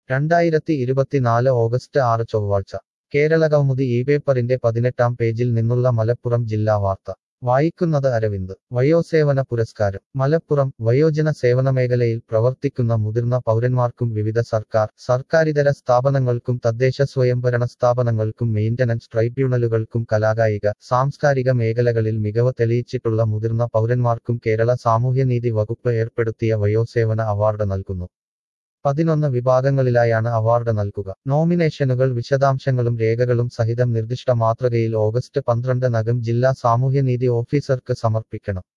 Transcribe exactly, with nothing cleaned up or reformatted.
രണ്ടായിരത്തി ഇരുപത്തിനാല് ഓഗസ്റ്റ് ആറ് ചൊവ്വാഴ്ച കേരളകൗമുദി ഈ പേപ്പറിന്റെ പതിനെട്ടാം പേജിൽ നിന്നുള്ള മലപ്പുറം ജില്ലാ വാർത്ത വായിക്കുന്നത് അരവിന്ദ് വയോസേവന പുരസ്കാരം മലപ്പുറം വയോജന സേവനമേഖലയിൽ പ്രവർത്തിക്കുന്ന മുതിർന്ന പൗരന്മാർക്കും വിവിധ സർക്കാർ സർക്കാരിതര സ്ഥാപനങ്ങൾക്കും തദ്ദേശ സ്വയംഭരണ സ്ഥാപനങ്ങൾക്കും മെയിന്റനൻസ് ട്രൈബ്യൂണലുകൾക്കും കലാകായിക സാംസ്കാരിക മേഖലകളിൽ മികവ് തെളിയിച്ചിട്ടുള്ള മുതിർന്ന പൗരന്മാർക്കും കേരള സാമൂഹ്യനീതി വകുപ്പ് ഏർപ്പെടുത്തിയ വയോസേവന അവാർഡ് നൽകുന്നു. പതിനൊന്ന് വിഭാഗങ്ങളിലായാണ് അവാർഡ് നൽകുക. നോമിനേഷനുകൾ വിശദാംശങ്ങളും രേഖകളും സഹിതം നിർദ്ദിഷ്ട മാതൃകയിൽ ഓഗസ്റ്റ് പന്ത്രണ്ടിനകം ജില്ലാ സാമൂഹ്യനീതി ഓഫീസർക്ക് സമർപ്പിക്കണം.